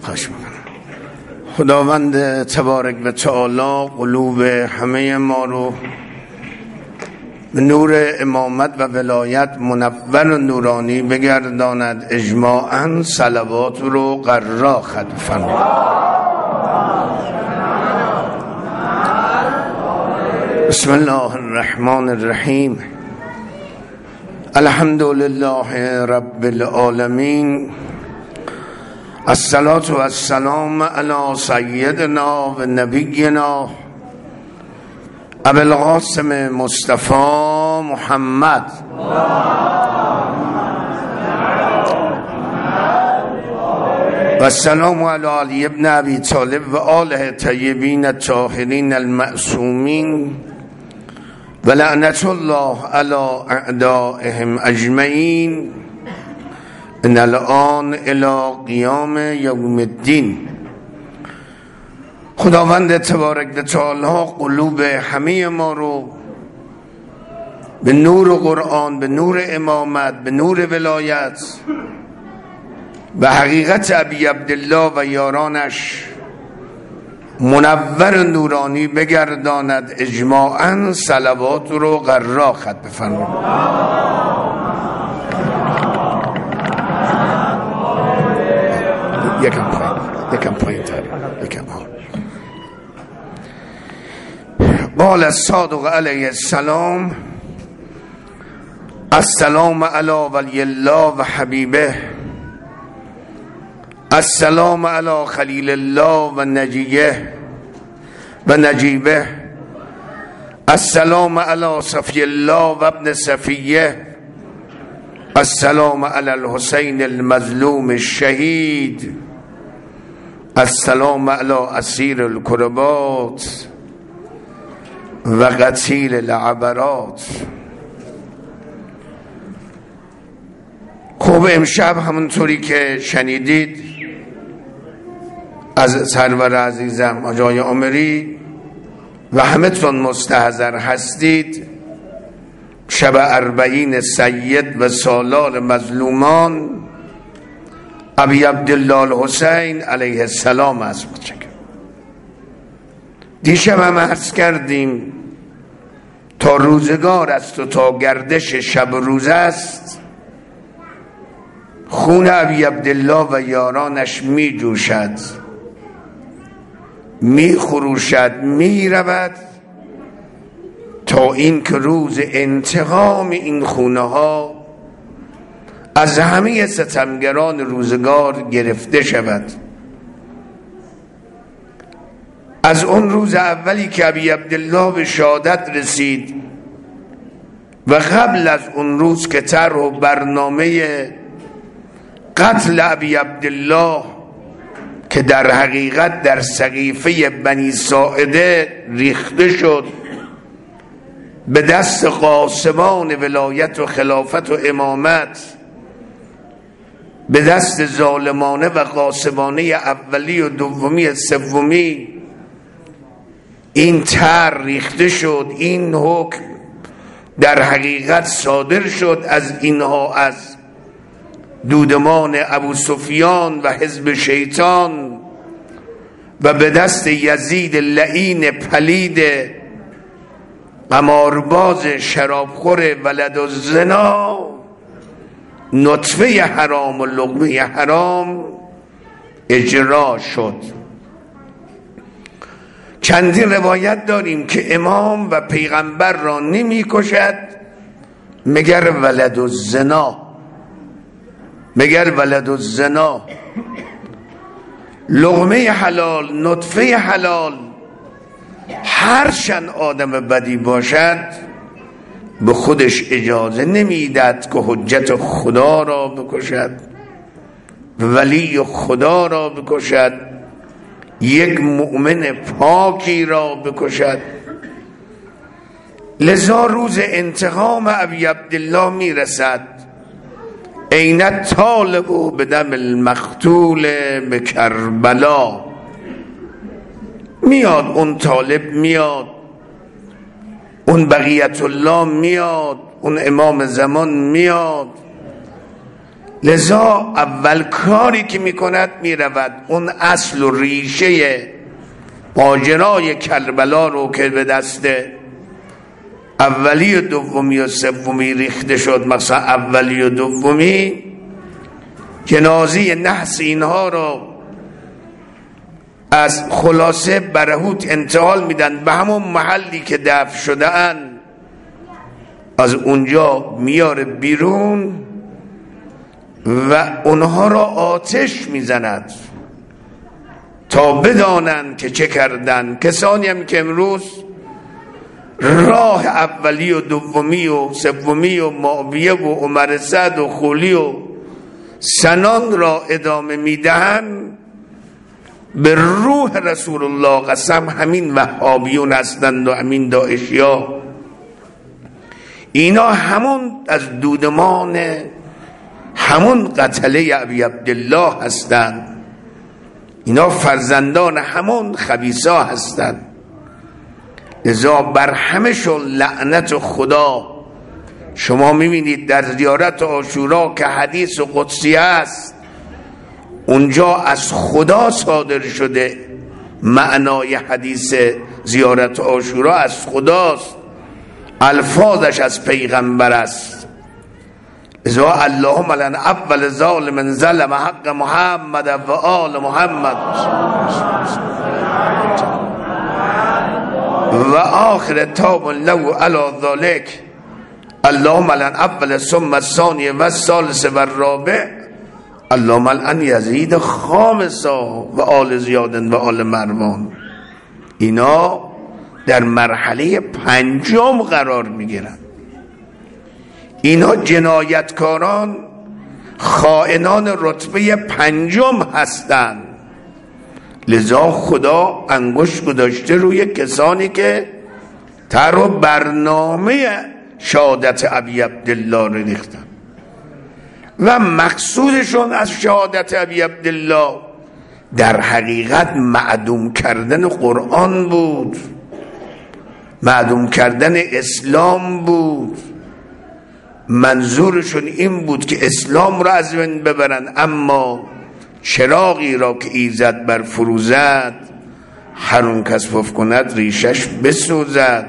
خواهش میکنم. خداوند تبارک و تعالی قلوب همه ما رو به نور امامت و ولایت منور و نورانی بگرداند. اجماعاً صلوات رو قرا ختم فرماید. بسم الله الرحمن الرحیم. الحمد لله رب العالمین. الصلاة و السلام علی سیدنا و نبینا ابی القاسم مصطفی محمد و السلام علی علی ابن ابی طالب و آله طیبین الطاهرین المعصومین و لعنت الله علی اعدائهم اجمعین ان الان الی قیام یوم الدین. خداوند تبارک و تعالی قلوب همه ما رو به نور قرآن، به نور امامت، به نور ولایت، به حقیقت ابی عبدالله و یارانش منور نورانی بگرداند. اجماعاً صلوات رو قرا ختم بفرمایید. یکم پایین تر. قال الصادق علیه السلام: السلام علی ولی الله و حبیبه، السلام علی خلیل الله و نجیبه، السلام علی صفی الله و ابن صفیه، السلام علی الحسین المظلوم الشهید، السلام علی اسیر الکربات و قتیل العبرات. خب امشب همونطوری که شنیدید از سرور عزیزم آقای عمری و همه تون مستحضر هستید، شب 40 سید و سالار مظلومان ابی عبدالله الحسین علیه السلام است. دیشب هم عرض کردیم تا روزگار است و تا گردش شب روز است، خون ابی عبدالله و یارانش می جوشد، می خروشد، می رود، تا این که روز انتقام این خونه ها از همه ستمگران روزگار گرفته شود. از اون روز اولی که ابی عبدالله به شهادت رسید و قبل از اون روز که طرح و برنامه قتل ابی عبدالله که در حقیقت در سقیفه بنی ساعده ریخته شد به دست قاسمان ولایت و خلافت و امامت، به دست ظالمانه و قاسمانه اولی و دومی سومی، این طرح ریخته شد، این حکم در حقیقت صادر شد از اینها، از دودمان ابو سفیان و حزب شیطان و به دست یزید لعین پلید قمارباز شرابخور ولد الزنا، نطفه حرام و لقمه حرام اجرا شد. چندین روایت داریم که امام و پیغمبر را نمی کشد مگر ولد الزنا، لقمه حلال، نطفه حلال، هرچند آدم بدی باشد به خودش اجازه نمیداد که حجت خدا را بکشد، ولی خدا را بکشد، یک مؤمن پاکی را بکشد. لذا روز انتقام ابی عبدالله میرسد. این طالب بدم المقتول به کربلا. میاد اون طالب، میاد اون بقیت الله، میاد اون امام زمان، میاد لذا اول کاری که میکند میرود اون اصل و ریشه ماجرای کربلا رو که به دست اولی و دومی و سومی ریخته شد، مثلا اولی و دومی جنازه نحس اینها رو از خلاصه برهوت انتقال میدن به همون محلی که دفن شده ان، از اونجا میاره بیرون و اونها را آتش میزند تا بدانند که چه کردن. کسانی هم که امروز راه اولی و دومی و سومی و معاویه و عمر سعد و خولی و سنان را ادامه میدهند، به روح رسول الله قسم همین وهابیون هستند و همین داعشیا. اینا همون از دودمان همون قتله ابی عبدالله هستند، اینا فرزندان همون خبیثا هستند. لذا بر همشون لعنت خدا. شما میبینید در زیارت عاشورا که حدیث قدسی است، اونجا از خدا صادر شده، معنای حدیث زیارت عاشورا از خداست، الفاظش از پیغمبر است. ازا اللهم لن اول ظالم ظلم حق محمد و آل محمد و آخر تاب لو علی ذالک اللهم لن اول ثم الثانی و الثالث و الرابع اللهم لن یزید خامسا و آل زیاد و آل مروان. اینا در مرحله پنجم قرار میگیرن. اینا جنایتکاران، خائنان رتبه پنجم هستند. لذا خدا انگشت گذاشته روی کسانی که طرح و برنامه شهادت ابی عبدالله رو ریختن و مقصودشون از شهادت ابی عبدالله در حقیقت معدوم کردن قرآن بود، معدوم کردن اسلام بود. منظورشون این بود که اسلام را از بین ببرن، اما چراغی را که ایزد بر فروزد هر اون کس پف کند ریشش بسوزد.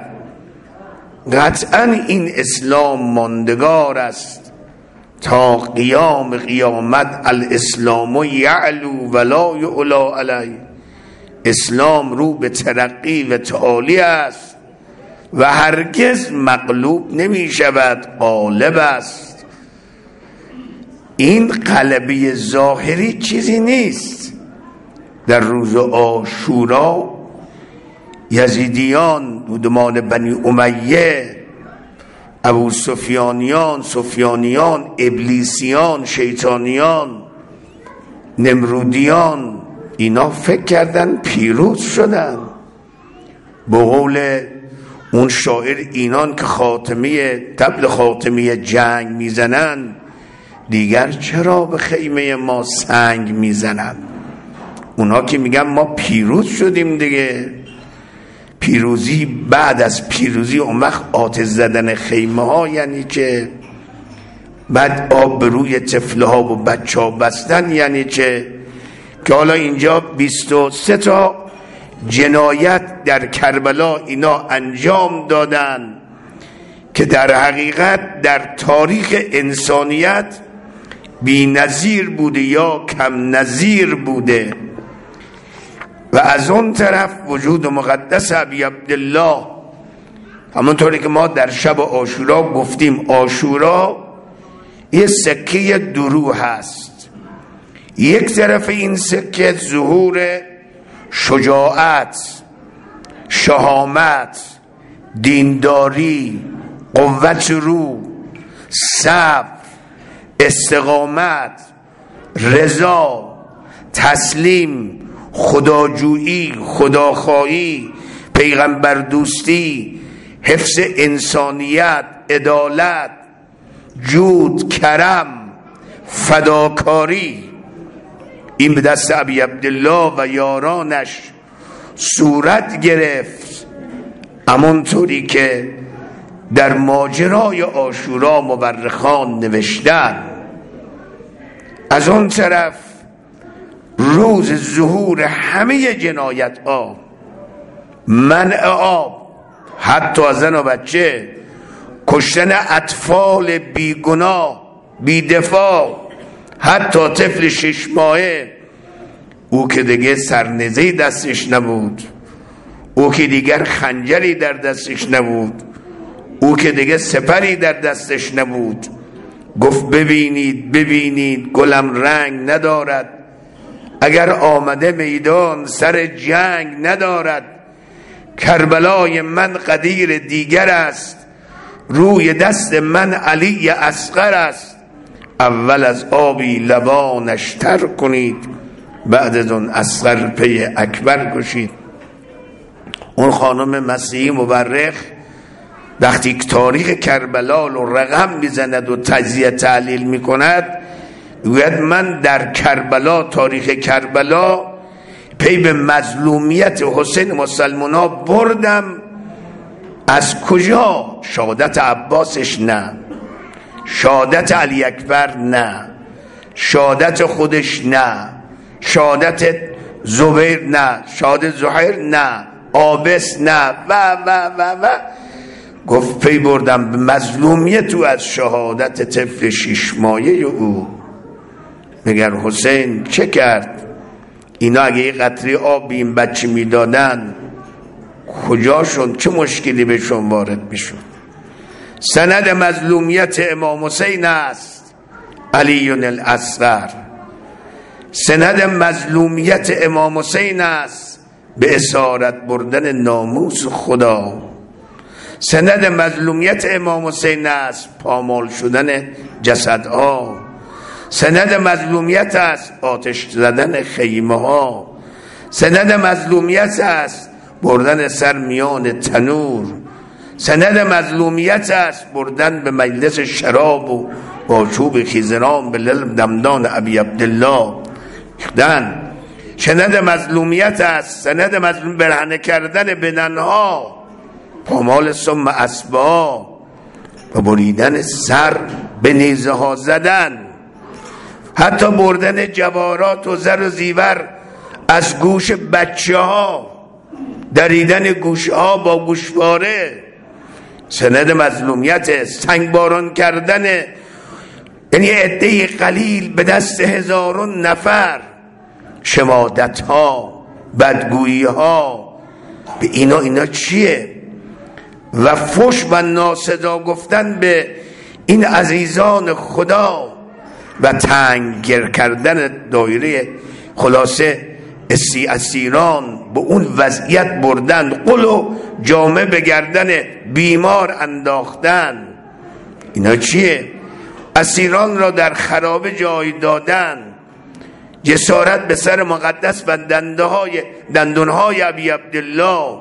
قطعا این اسلام ماندگار است تا قیام قیامت. الاسلام یعلو ولا یعلا علیه. اسلام رو به ترقی و تعالی است و هرگز مغلوب نمی شود، غالب است. این غلبه ظاهری چیزی نیست. در روز عاشورا یزیدیان، دودمان بنی امیه، ابو سفیانیان، ابلیسیان، شیطانیان، نمرودیان، اینا فکر کردن پیروز شدن. به قول اون شاعر اینان که طبل خاتمه جنگ میزنن، دیگر چرا به خیمه ما سنگ میزنن؟ اونا که میگن ما پیروز شدیم دیگه. پیروزی بعد از پیروزی اون وقت آتش زدن خیمه ها، یعنی که بعد آب به روی طفله ها و بچه ها بستن، یعنی که حالا اینجا 23 تا جنایت در کربلا اینا انجام دادن که در حقیقت در تاریخ انسانیت بی نظیر بوده یا کم نظیر بوده. و از اون طرف وجود مقدس ابی عبدالله، همونطوری که ما در شب عاشورا گفتیم، عاشورا یه سکه درو هست. یک طرف این سکه ظهور شجاعت، شهامت، دینداری، قوت روح، صبر، استقامت، رضا، تسلیم، خداجویی، خداخواهی، پیغمبر دوستی، حفظ انسانیت، عدالت، جود، کرم، فداکاری، این به دست ابی عبدالله و یارانش صورت گرفت. همونطوری که در ماجرای عاشورا مورخان نوشتن. از اون طرف روز ظهور همه جنایت ها، منع آب حتی از زن و بچه، کشتن اطفال بیگناه بیدفاع، حتی طفل 6 ماهه، او که دیگه سرنزهی دستش نبود، او که دیگر خنجری در دستش نبود، او که دیگه سپری در دستش نبود، گفت ببینید ببینید گلم رنگ ندارد، اگر آمده میدان سر جنگ ندارد، کربلای من قدیر دیگر است، روی دست من علی اصغر است، اول از آبی لبانش تر کنید، بعد از اون اصغر پی اکبر کشید. اون خانم مسیحی مورخ وقتی تاریخ کربلا رو رقم میزند و تجزیه تحلیل میکند، گوید من در کربلا، تاریخ کربلا، پی به مظلومیت حسین مسلمانا بردم. از کجا؟ شهادت عباسش نه، شهادت علی اکبر نه، شهادت خودش نه، شهادت زبیر نه، شهادت زهیر نه، آبس نه و و و و گفت پی بردم به مظلومیت او از شهادت طفل 6 ماهه او. مگر حسین چه کرد؟ اینا اگه یه قطره آب به این بچه میدادن کجاشون چه مشکلی بهشون وارد میشون؟ سند مظلومیت امام حسین است علی الاصغر، سند مظلومیت امام حسین است به اسارت بردن ناموس خدا، سند مظلومیت امام حسین است پامال شدن جسدها، سند مظلومیت است آتش زدن خیمه ها، سند مظلومیت است بردن سر میان تنور، سند مظلومیت است بردن به مجلس شراب و با چوب خیزران به دمدان ابی عبدالله دن. سند مظلومیت است سند مظلوم برهنه کردن بدنها، پامال سم اسبا و بریدن سر به نیزه ها زدن، حتی بردن جوارات و زر و زیور از گوش بچه ها، دریدن گوش ها با گوشواره. سند مظلومیت سنگباران کردن، یعنی عده قلیل به دست هزاران نفر، شمادت ها، بدگویی ها، به اینا چیه؟ و فحش و ناصدا گفتن به این عزیزان خدا و تنگ کردن دایره، خلاصه اسیران به اون وضعیت بردن، قل و جامه به گردن بیمار انداختن. اینا چیه؟ اسیران را در خرابه جای دادن، جسارت به سر مقدس و دندونهای ابی عبدالله،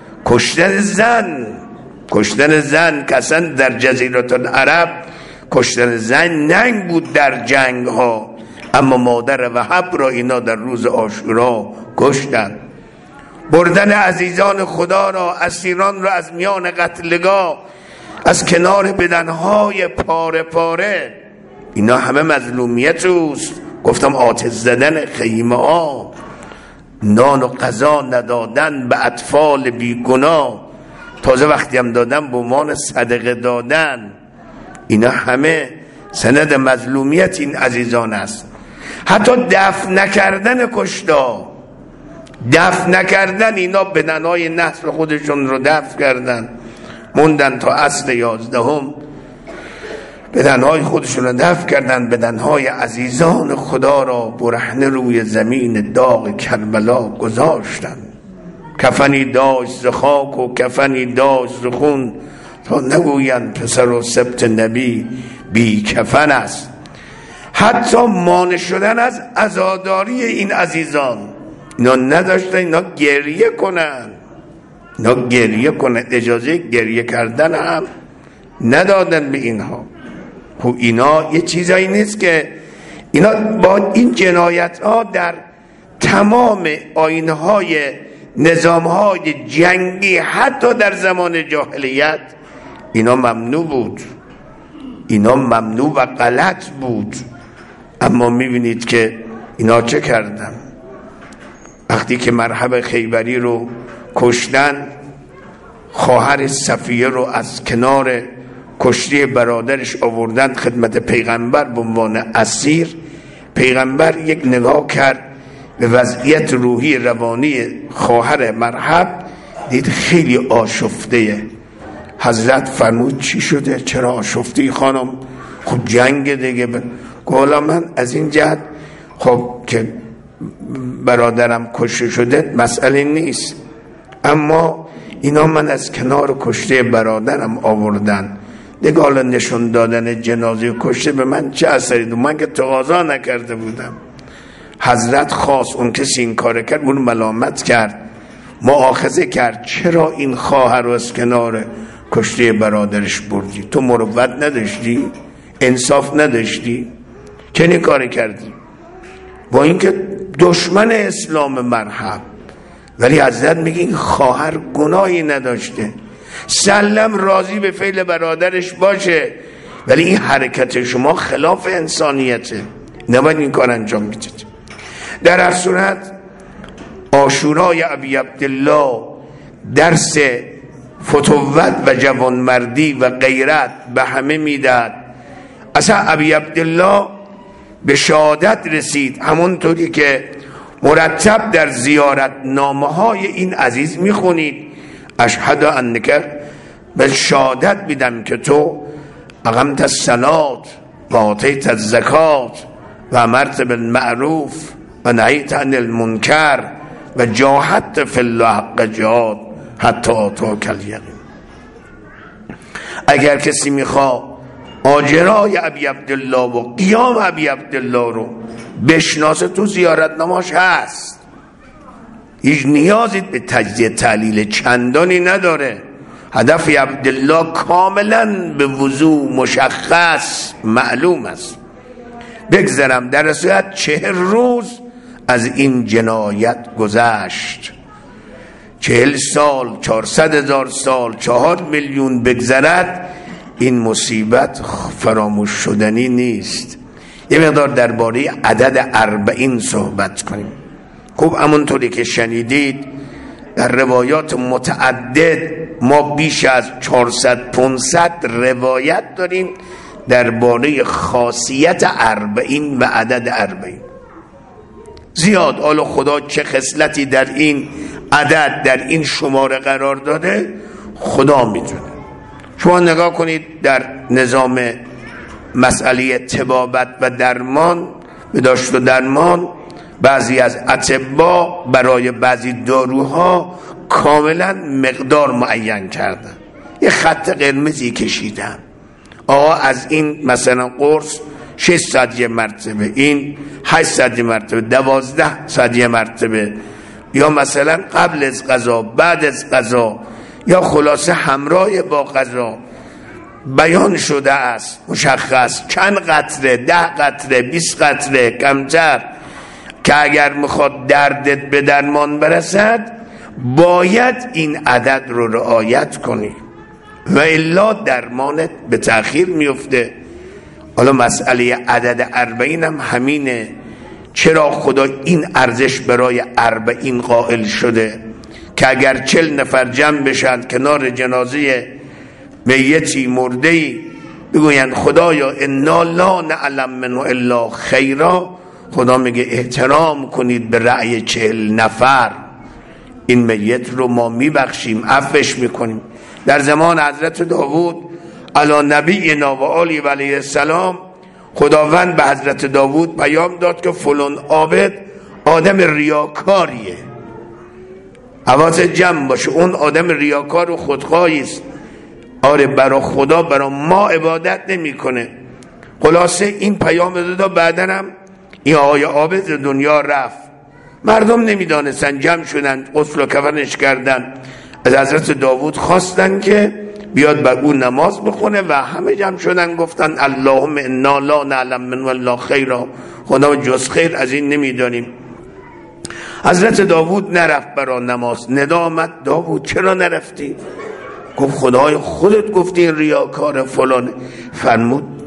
کشتن زن که اصلا در جزیره العرب کشتن زن ننگ بود در جنگ ها، اما مادر وهب را اینا در روز عاشورا کشتن. بردن عزیزان خدا را، اسیران را از میان قتلگاه، از کنار بدنهای پاره پاره، اینا همه مظلومیت اوست. گفتم آتش زدن خیمه ها، نان و غذا ندادن به اطفال بیگناه، تازه وقتی هم دادن به عنوان صدقه دادن، اینا همه سند مظلومیت این عزیزان است. حتی دفن نکردن کشتا، دفن نکردن، اینا بدنهای نسل خودشون رو دفن کردن، موندن تا عصر 11 بدنهای خودشون رو دفن کردن، بدنهای عزیزان خدا را برهنه روی زمین داغ کربلا گذاشتن. کفنی داشت ز خاک و کفنی داشت ز خون، تا نگویند پسر و سبط نبی بی کفن است. حتی مانع شدن از عزاداری این عزیزان، اینا نداشتن اینا گریه کنن، اجازه گریه کردن هم ندادن به اینها. خب اینا یه چیزایی نیست که اینا با این جنایت ها در تمام آیین‌های نظام‌های جنگی، حتی در زمان جاهلیت، اینا ممنوع بود، اینا ممنوع و غلط بود. اما میبینید که اینا چه کردن. وقتی که مرحب خیبری رو کشتن، خواهر صفیه رو از کنار کشتی برادرش آوردن خدمت پیغمبر به عنوان اسیر. پیغمبر یک نگاه کرد به وضعیت روحی روانی خواهر مرحب، دید خیلی آشفته. حضرت فرمود چی شده؟ چرا آشفتی خانم؟ خب جنگ دیگه. گفت من از این جهت خب که برادرم کشته شده مسئله نیست، اما اینا من از کنار کشته برادرم آوردن دیگه، حالا نشون دادن جنازه کشته به من چه اثری دو؟ من که تقاضا نکرده بودم. حضرت خواست اون کسی این کار کرد، اون ملامت کرد، مؤاخذه کرد، چرا این خواهر رو از کنار کشته برادرش بردی؟ تو مروت نداشتی؟ انصاف نداشتی؟ چنین کاری کردی؟ با اینکه دشمن اسلام مرحب، ولی حضرت میگه این خواهر گناهی نداشته، سلم راضی به فعل برادرش باشه، ولی این حرکت شما خلاف انسانیته، نباید این کار انجام میدید. در هر صورت عاشورای ابی عبدالله درس فتوت و جوانمردی و غیرت به همه میداد. اصلا ابی عبدالله به شهادت رسید، همونطوری که مرتب در زیارت نامه های این عزیز میخونید، اشهد انک، به شهادت میدم که تو اقمت الصلاة و آتیت الزکات و امرت بالمعروف و نهیت عن المنکر و جاهدت فی الله حق جهاد حتی آتاک الیقین. اگر کسی میخواد ماجرای ابی عبدالله و قیام ابی عبدالله رو بشناسه، تو زیارت نماش هست، هیچ نیازی به تجزیه تحلیل چندانی نداره. هدف عبدالله کاملا به وضوح مشخص معلوم است. بگذرم در صورت 40 روز از این جنایت گذشت، 40 سال، 400,000 سال، 4 میلیون بگذرد، این مصیبت فراموش شدنی نیست. یه مقدار درباره عدد 40 صحبت کنیم. خب همونطوری که شنیدید در روایات متعدد ما بیش از 400-500 روایت داریم درباره خاصیت 40 و عدد 40. زیاد حالا خدا چه خصلتی در این عدد، در این شماره قرار داده خدا میدونه. شما نگاه کنید در نظام مسئله طبابت و درمان، بداشت و درمان، بعضی از اطباء برای بعضی داروها کاملا مقدار معین کردن، یه خط قرمزی کشیدن، آقا از این مثلا قرص 600 مرتبه، این 800 مرتبه، 1200 مرتبه، یا مثلا قبل از غذا، بعد از غذا، یا خلاصه همراه با غذا بیان شده است مشخص چند قطره، 10 قطره، 20 قطره، کمتر، که اگر میخواد دردت به درمان برسد باید این عدد رو رعایت کنی و الا درمانت به تأخیر میفته. حالا مسئله عدد 40 هم همینه. چرا خدا این ارزش برای 40 قائل شده که اگر 40 نفر جمع بشن کنار جنازه میتی مرده‌ای بگوین خدایا انا لا نعلم منه الا خیرا، خدا میگه احترام کنید به رأی 40 نفر، این میت رو ما میبخشیم، عفوش میکنیم. در زمان حضرت داوود علی نبینا و آله و علیه السلام خداوند به حضرت داوود پیام داد که فلان عابد آدم ریاکاریه، حواست جمع باشه، اون آدم ریاکار و خودخواهی است، آره برای خدا برای ما عبادت نمیکنه. خلاصه این پیام داد. بعدن هم این آقای عابد دنیا رفت، مردم نمیدانستن، جمع شدن، غسل و کفنش کردن، از حضرت داوود خواستن که بیاد بر اون نماز بخونه و همه جمع شدن گفتن اللهم انا لا نعلم منه الا خیرا، خدا جز خیر از این نمیدانیم. حضرت داوود نرفت برای نماز. ندا آمد داوود چرا نرفتی؟ گفت خدای خودت گفتی این ریاکار فلان. فرمود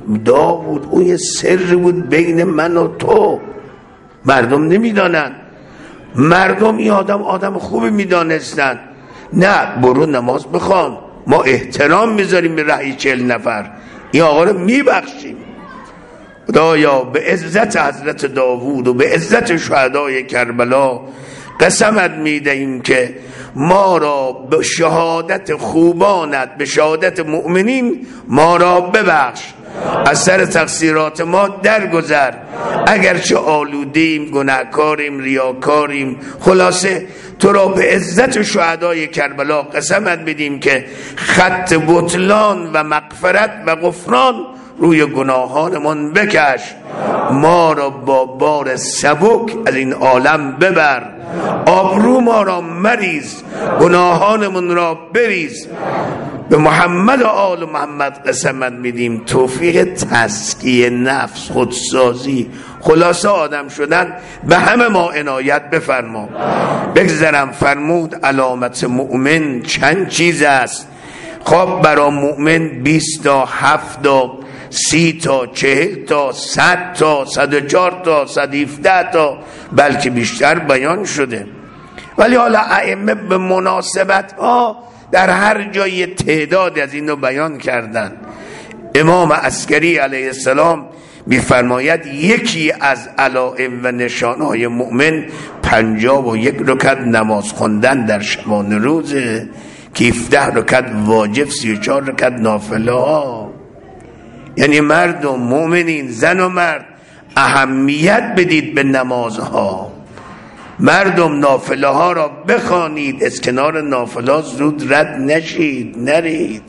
داوود اون یه سر بود بین من و تو، مردم نمیدانن. مردم این آدم خوبی میدانستن. نه، برو نماز بخوان، ما احترام میذاریم به رأی 40 نفر، این آقا رو میبخشیم. خدایا به عزت حضرت داوود و به عزت شهدای کربلا قسمت میدهیم که ما را به شهادت خوبانت، به شهادت مؤمنین ما را ببخش، از سر تقصیرات ما درگذر، اگرچه آلودیم، گناهکاریم، ریاکاریم، خلاصه تو را به عزت شهدای کربلا قسمت بدیم که خط بطلان و مغفرت و غفران روی گناهانمون بکش، ما را با بار سبک از این عالم ببر، آبرو ما را مریز، گناهانمون را بریز. به محمد و آل محمد قسمت میدیم توفیق تزکیه نفس، خودسازی، خلاصه آدم شدن به همه ما عنایت بفرما. بگذرم فرمود علامت مؤمن چند چیز است. خب برای مؤمن 20 تا، 7 تا، 30 تا، 40 تا، 100 تا، 104 تا، 117 تا، بلکه بیشتر بیان شده. ولی حالا ائمه به مناسبت ها در هر جای تعداد از اینو بیان کردن. امام عسکری علیه السلام می‌فرماید یکی از علائم و نشانهای مؤمن 51 رکعت نماز خوندن در شبانه روزه که 17 رکعت واجب، 34 رکعت نافله ها. یعنی مردم، مؤمنین، زن و مرد، اهمیت بدید به نمازها. مردم نافله ها را بخوانید، از کنار نافله ها زود رد نشید، نرید.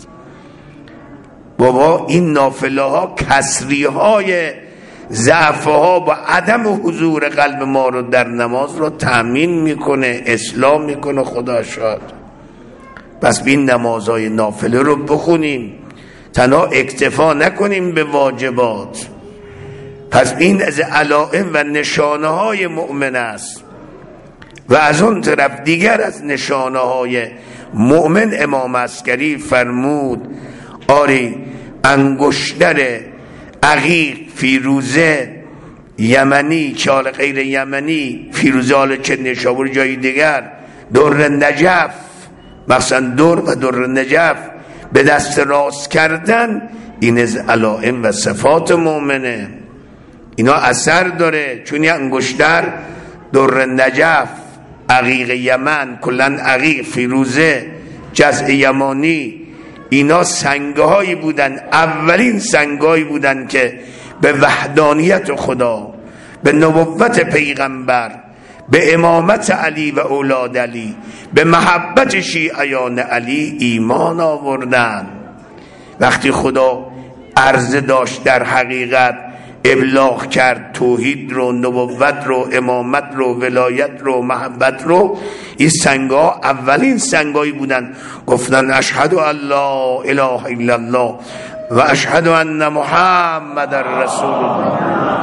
بابا این نافله ها کسری های ضعف ها با عدم حضور قلب ما رو در نماز رو تأمین میکنه، اصلاح میکنه. خدا شاد. پس این نمازهای نافله رو بخونیم، تنها اکتفا نکنیم به واجبات. پس این از علائم و نشانه های مؤمن است. و از اون طرف دیگر از نشانه های مؤمن امام عسکری فرمود آری انگشتر عقیق، فیروزه یمنی، چال غیر یمنی، فیروزه حالا چه نشابور جای دیگر، در نجف، مثلا در و در نجف به دست راست کردن، این از علائم و صفات مؤمنه. اینا اثر داره، چون یه انگشتر، در نجف، عقیق یمن، کلن عقیق، فیروزه، جزع یمانی، اینا سنگهایی بودن، اولین سنگهایی بودن که به وحدانیت خدا، به نبوت پیغمبر، به امامت علی و اولاد علی، به محبت شیعیان علی ایمان آوردن. وقتی خدا عرضه داشت در حقیقت ابلاغ کرد توحید رو، نبوت رو، امامت رو، ولایت رو، محبت رو، این سنگا اولین سنگایی بودن. گفتن اشهد ان لا اله الا الله و اشهد ان محمد رسول الله.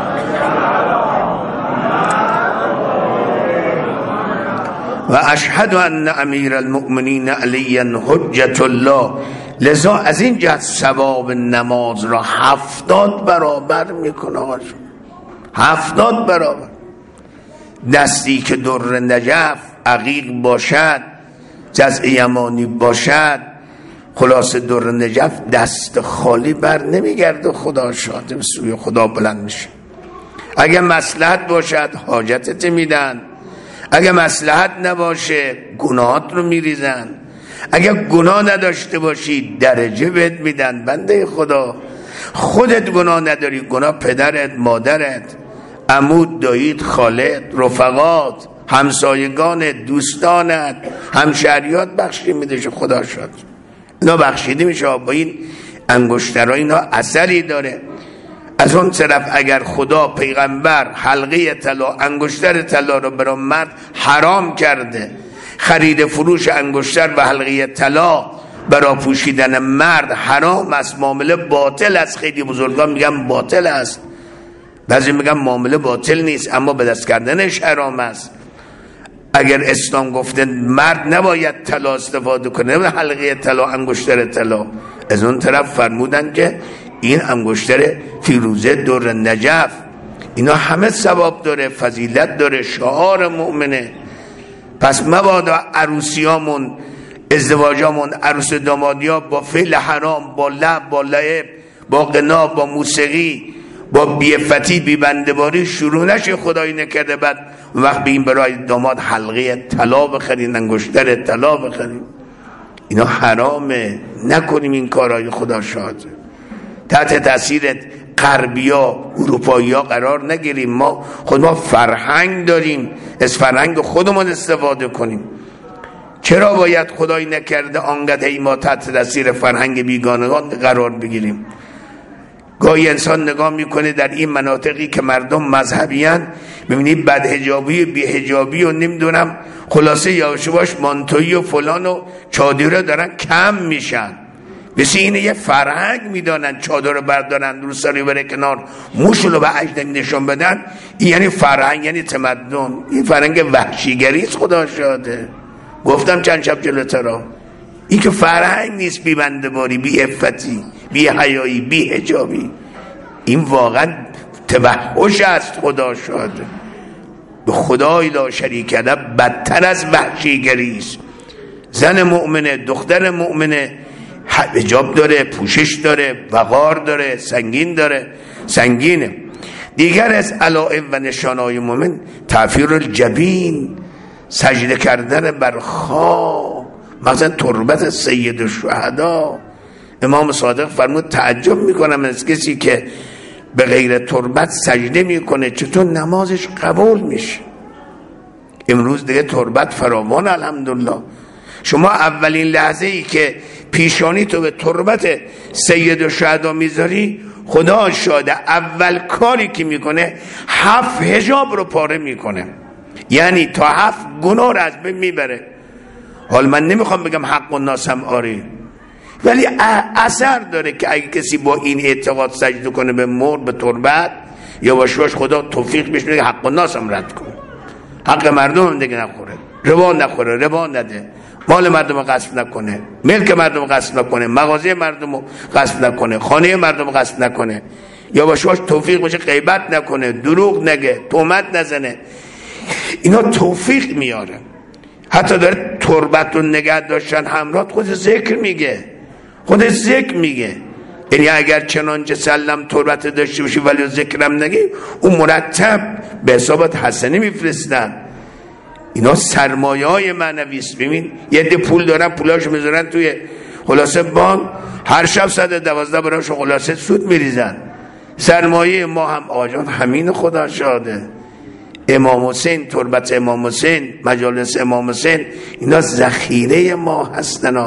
و اشهد ان امیر المؤمنین علی حجت الله. لذا از این جهت ثواب نماز را 70 برابر میکنه. 70 برابر. دستی که در نجف، عقیق باشد، جزع یمانی باشد، خلاصه در نجف دست خالی بر نمیگرده. خدا شاده، به سوی خدا بلند میشه. اگه مصلحت باشد حاجتت میدن، اگه مصلحت نباشه گناهات رو میریزن، اگه گناه نداشته باشی درجه بهت میدن. بنده خدا، خودت گناه نداری، گناه پدرت، مادرت، عمود، داییت، خالت، رفقات، همسایگانت، دوستانت، همشهریات بخشی میده. خدا شد اینا بخشیده میشه. با این انگشترها اینا اثری داره. از اون طرف اگر خدا، پیغمبر حلقه طلا، انگشتر طلا رو برای مرد حرام کرده، خرید فروش انگشتر و حلقه طلا برای پوشیدن مرد حرام است، معامله باطل است. خیلی بزرگان میگن باطل است، بعضی میگن معامله باطل نیست اما به دست کردنش حرام است. اگر اسلام گفته مرد نباید طلا استفاده کنه، حلقه طلا، انگشتر طلا، از اون طرف فرمودن که این انگشتر فیروزه در نجف، اینا همه ثواب داره، فضیلت داره، شعار مؤمنه. پس مبادا عروسیامون، ازدواجامون، عروس دامادیا با فعل حرام، با لعب، با لعب، با غنا، با موسیقی، با بی‌عفتی، بی‌بنده‌باری شروع نشه. خدایی نکرده بعد وقت بگیم برای داماد حلقه طلا بخرین، انگشتر طلا بخرین. اینا حرامه، نکنیم این کارهای. خدا شاهده تحت تاثیر غربیا، اروپایی‌ها قرار نگیریم. ما فرهنگ داریم، از فرهنگ خودمون استفاده کنیم. چرا باید خدایی نکرده آنقدر ما تحت تاثیر فرهنگ بیگانگان قرار بگیریم؟ گاهی انسان نگاه میکنه در این مناطقی که مردم مذهبیان، ببینید بدحجابی و بیحجابی و نمیدونم خلاصه یواشواش مانتویی و فلان و چادر دارن کم میشن. بسی اینه یه فرهنگ میدانن، چادر رو بردارن رو سری بره کنار، موشو رو به اجدن نشون بدن. این یعنی فرهنگ، یعنی تمدن. این فرهنگ وحشیگریست. خدا شاده. گفتم چند شب جلوتر، این که فرهنگ نیست، بی بنده‌باری، بی عفتی، بی حیایی، بی حجابی. این واقعا توحش است. خدا شاده. به خدای لا شریک له بدتر از وحشیگریست. زن مؤمنه، دختر مؤمنه حجاب داره، پوشش داره، وقار داره، سنگینه. دیگر از علائم و نشانهای مؤمن تعفیر الجبین، سجده کردن بر خاک، مثلا تربت سید الشهدا. امام صادق فرمود تعجب میکنم از کسی که به غیر تربت سجده میکنه چطور نمازش قبول میشه. امروز دیگه تربت فراوان الحمدلله. شما اولین لحظه ای که پیشانی تو به تربت سید الشهدا میذاری، خدا شاده اول کاری که میکنه 7 حجاب رو پاره میکنه، یعنی تا 7 گناه رو از بین میبره. حال من نمیخوام بگم حق الناس هم آری، ولی اثر داره که اگه کسی با این اعتقاد سجده کنه به مرد، به تربت، یا باشوش خدا توفیق بشه که حق الناس هم رد کنه، حق مردم دیگه نخوره، ربا نده، مال مردم غصب نکنه، ملک مردم غصب نکنه، مغازه مردم غصب نکنه، خانه مردم غصب نکنه، یا باشوش توفیق بشه غیبت نکنه، دروغ نگه، تهمت نزنه. اینا توفیق میاره. حتی داره تربت رو نگه داشتن همراه خود ذکر میگه. یعنی اگر چنانچه سلم تربت داشته باشی ولی ذکرم نگی، اون مرتب به حسابت حسنه میفرستن. اینا سرمایه های معنوی است. ببین یه ده پول دارن، پولاشو میذارن توی خلاصه بانک، هر شب 112 براشو خلاصه سود میریزن. سرمایه ما هم آجان همین. خدا شاده. امام حسین، تربت امام حسین، مجالس امام حسین، اینا ذخیره ما هستن.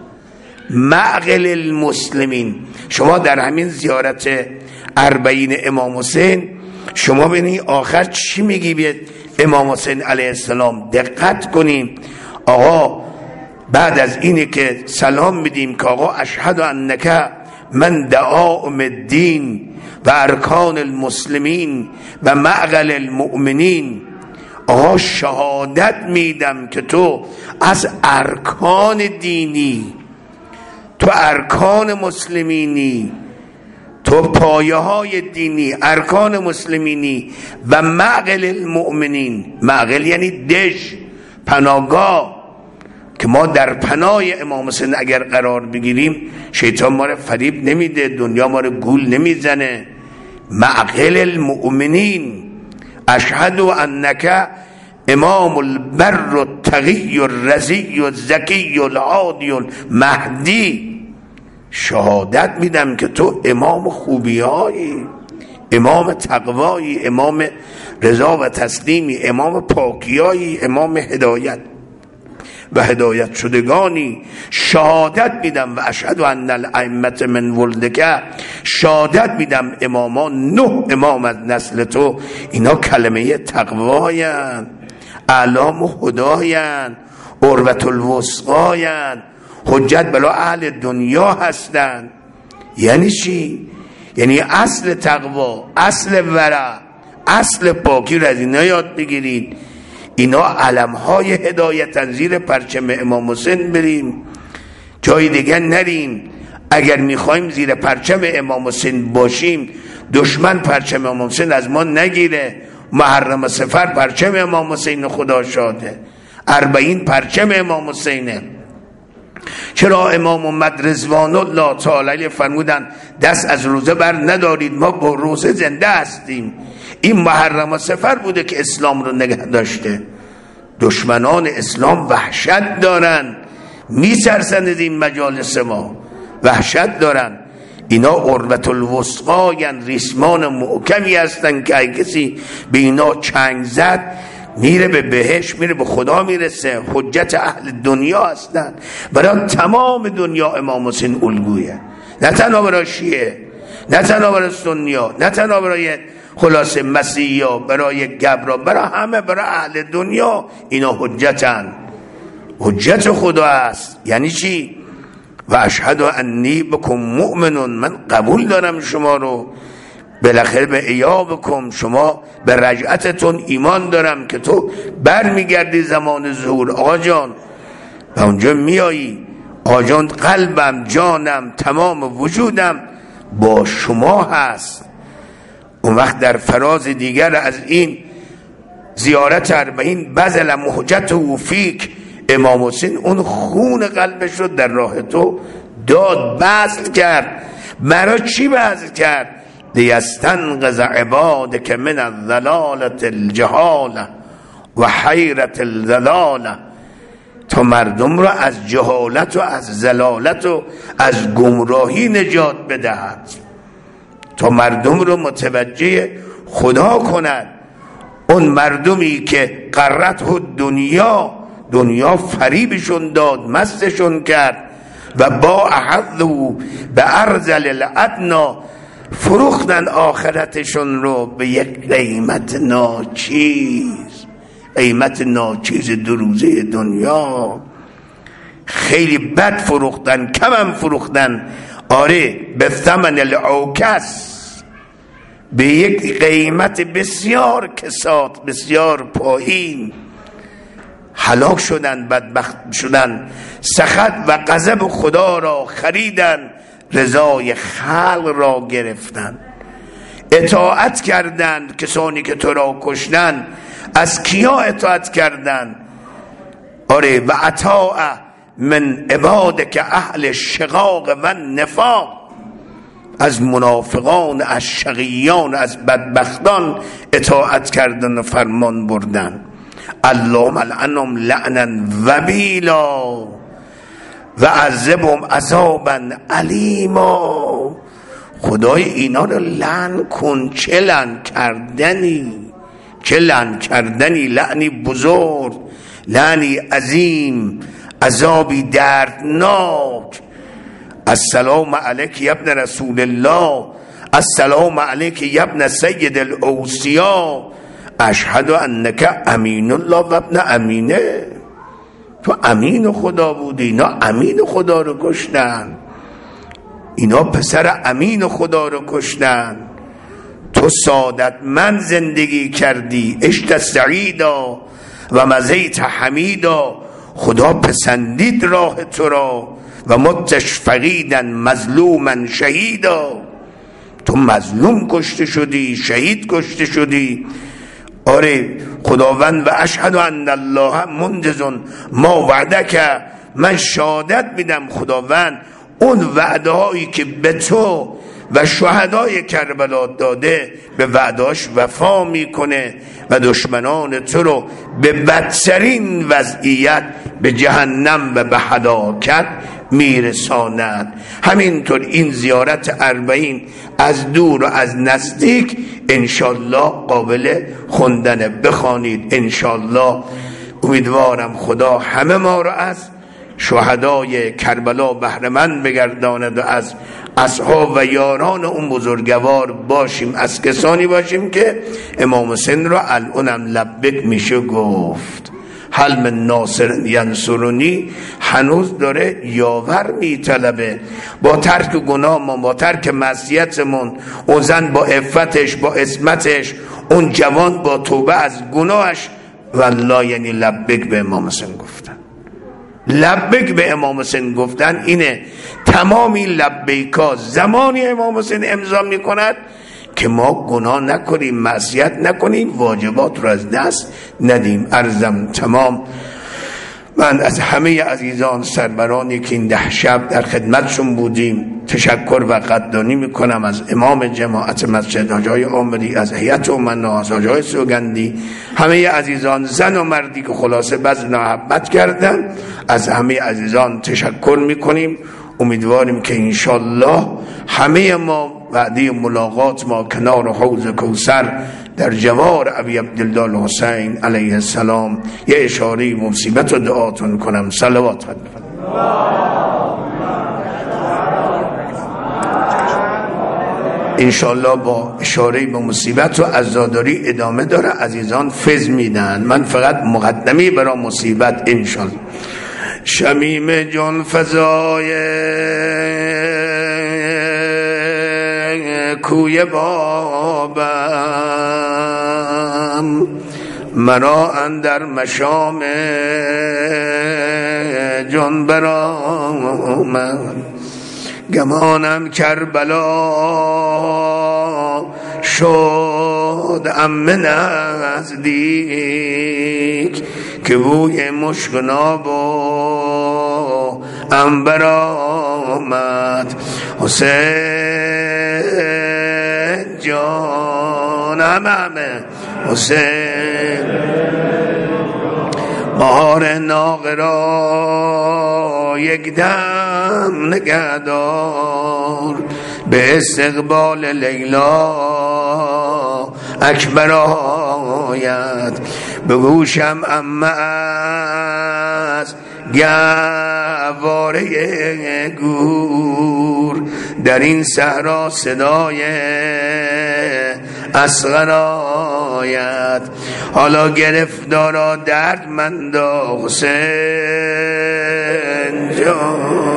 معقل المسلمین. شما در همین زیارت 40 امام حسین شما ببینید آخر چی میگی به امام حسین علیه السلام. دقت کنیم. آقا بعد از اینه که سلام میدیم که آقا اشهد انک من دعائم الدین و ارکان المسلمین و معقل المؤمنین، آقا شهادت میدم که تو از ارکان دینی، تو ارکان مسلمینی، تو پایه های دینی، ارکان مسلمینی و معقل المؤمنین. معقل یعنی دژ، پناهگاه، که ما در پناه امام حسین اگر قرار بگیریم شیطان ما رو فریب نمیده، دنیا ما رو گول نمیزنه. معقل المؤمنین. اشهد انک امام البر التقی الرضی الزکی العادی المهدی. شهادت میدم که تو امام خوبیایی، امام تقوایی، امام رضا و تسلیمی، امام پاکیایی، امام هدایت و هدایت شدگانی. شهادت میدم و اشهد ان الائمه من ولدک. شهادت میدم امامان 9 امام از نسل تو، اینا کلمه تقوایند، اعلام و هدایند، عروة الوثقایند، حجت بلا اهل دنیا هستند. یعنی چی؟ یعنی اصل تقوا، اصل ورع، اصل پاکی رو از اینا یاد بگیرید. اینا علمهای هدایت زیر پرچم امام حسین بریم، جای دیگه نریم. اگر میخوایم زیر پرچم امام حسین باشیم، دشمن پرچم امام حسین از ما نگیره. محرم صفر پرچم امام حسین خدا شاده، 40 پرچم امام حسینه. چرا امام اومد رضوان الله تعالی فرمودن دست از روزه بر ندارید، ما با روزه زنده هستیم. این محرم صفر بوده که اسلام رو نگه داشته. دشمنان اسلام وحشت دارن، میترسن از این مجالس ما، وحشت دارن. اینا عروة الوثقی، ریسمان محکمی هستن که اگه کسی به اینا چنگ زد میره به بهشت، میره به خدا میرسه. حجت اهل دنیا هستن، برای تمام دنیا امام حسین الگویه، نه تنها برای شیعه، نه تنها برای سنیا، نه تنها برای خلاصه مسیحیا، برای گبرا، برای همه، برای اهل دنیا اینا حجتن. حجت خدا است. یعنی چی؟ و اشهد انی بکم مؤمنون، من قبول دارم شما رو، بالاخره به ایابکم، شما به رجعتتون ایمان دارم که تو بر میگردی زمان ظهور آقا جان و اونجا میایی. آقا جان قلبم، جانم، تمام وجودم با شما هست. اون وقت در فراز دیگر از این زیارت 40 بذل محجت و فیک، امام حسین اون خون قلبش رو در راه تو داد، بذل کرد. برای چی بذل کرد؟ لیستنقذ عبادک من الضلالة الجهاله و حیرت الضلاله، تا مردم را از جهالت و از ضلالت و از گمراهی نجات بدهد، تا مردم رو متوجه خدا کند. اون مردمی که غرته دنیا فریبشون داد، مستشون کرد و با احظو به ارذل الادنا، فروختن آخرتشون رو به یک قیمت ناچیز، قیمت ناچیز 2 روزه دنیا. خیلی بد فروختن، کمم فروختن. آره، به ثمن العوکس، به یک قیمت بسیار کساد، بسیار پایین. هلاک شدن، بدبخت شدن، سخط و غضب خدا را خریدن، رضای خلق را گرفتن. اطاعت کردند کسانی که تو را کشتن. از کیا اطاعت کردند؟ آره، و اطاع من عبادک اهل شقاق و نفاق، از منافقان، از شقیان، از بدبختان اطاعت کردن و فرمان بردن. اللهم لعنهم لعنا وبیلا و عذبهم عذابا علیما. خدای اینا رو لعن کن. چه لعن کردنی، چه لعن کردنی، لعنی بزرگ، لعنی عظیم، عذابی دردناک. السلام علیک یا ابن رسول الله، السلام علیک یا ابن سید الاوصیا، اشهد انک امین الله و ابن امینه. تو امین خدا بودی، اینا امین خدا رو کشتن، اینا پسر امین خدا رو کشتن. تو سعادت من زندگی کردی، عشت سعیدا و مزیت حمیدا، خدا پسندید راه تو را و متش فقیدا مظلوما شهیدا. تو مظلوم کشته شدی، شهید کشته شدی. آره خداوند و اشهد ان الله منجز ما وعدک، من شهادت میدم خداوند اون وعده هایی که به تو و شهدای کربلا داده به وعداش وفا میکنه و دشمنان تو رو به بدترین وضعیت به جهنم و به هلاکت میرساند. همینطور این زیارت 40 از دور و از نزدیک انشالله قابل خوندنه، بخوانید انشالله. امیدوارم خدا همه ما رو از شهدای کربلا بهره‌مند بگرداند و از اصحاب و یاران اون بزرگوار باشیم، از کسانی باشیم که امام حسین را الانم لبک میشه گفت. حلم ناصر ینصرونی هنوز داره یاور میطلبه. با ترک گناهمون، با ترک معصیتمون، اون زن با عفتش، با عصمتش، اون جوان با توبه از گناهش، والله یعنی لبک به امام حسین گفتن. لبیک به امام حسین گفتن اینه. تمامی لبیکا زمانی امام حسین امضا میکند که ما گناه نکنیم، معصیت نکنیم، واجبات رو از دست ندیم. عرضم تمام. من از همه عزیزان سرورانی که این 10 شب در خدمتشون بودیم تشکر و قدردانی میکنم. از امام جماعت مسجد حاج آقای عامری، از هیئت امنا، از حاج آقای سوگندی، همه عزیزان زن و مردی که خلاصه بذل محبت کردن، از همه عزیزان تشکر میکنیم. امیدواریم که انشالله همه ما وعده ملاقات ما کنار حوض کوثر در جوار ابی عبدالله الحسین علیه السلام. یه اشاره مصیبت و دعاتون کنم. صلوات انشالله با اشاره به مصیبت و عزاداری ادامه داره. عزیزان فیض میدن، من فقط مقدمی برای مصیبت. انشالله شمیم جان فضای کوی بابم، مرا اندر مشام جان برآمد. گمانم کربلا شد عمه نزدیک، که بوی مشک و ناب و عنبر آمد. حسین جان همه حسین، بهار ناقه را یک دم نگهدار، به استقبال لیلا اکبر آید. به گوشم عمه از گواره گور، در این صحرا صدای اصغر آید. حالا گرفتارا دردمندا حسین جان،